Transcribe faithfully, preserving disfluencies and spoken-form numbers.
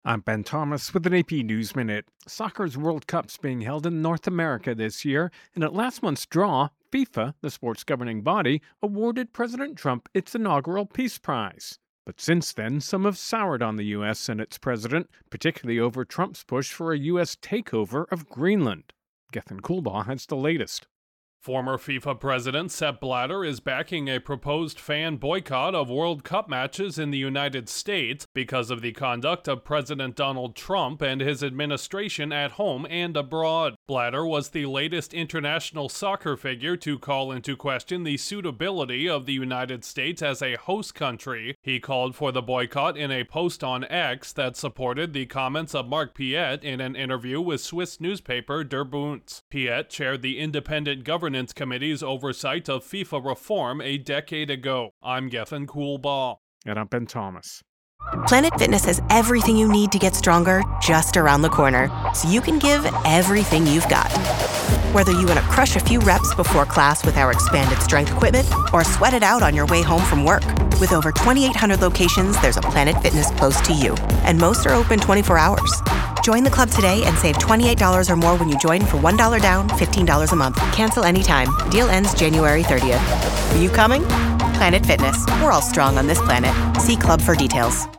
I'm Ben Thomas with an A P News Minute. Soccer's World Cup's being held in North America this year, and at last month's draw, FIFA, the sport's governing body, awarded President Trump its inaugural Peace Prize. But since then, some have soured on the U S and its president, particularly over Trump's push for a U S takeover of Greenland. Gethin Coolbaugh has the latest. Former FIFA president Sepp Blatter is backing a proposed fan boycott of World Cup matches in the United States because of the conduct of President Donald Trump and his administration at home and abroad. Blatter was the latest international soccer figure to call into question the suitability of the United States as a host country. He called for the boycott in a post on X that supported the comments of Marc Piette in an interview with Swiss newspaper Der Bund. Piette chaired the independent governance Committee's oversight of FIFA reform a decade ago. I'm Gethin Coolbaugh. And I'm Ben Thomas. Planet Fitness has everything you need to get stronger just around the corner, so you can give everything you've got. Whether you want to crush a few reps before class with our expanded strength equipment or sweat it out on your way home from work. With over twenty-eight hundred locations, there's a Planet Fitness close to you, and most are open twenty-four hours. Join the club today and save twenty-eight dollars or more when you join for one dollar down, fifteen dollars a month. Cancel anytime. Deal ends January thirtieth. Are you coming? Planet Fitness. We're all strong on this planet. See club for details.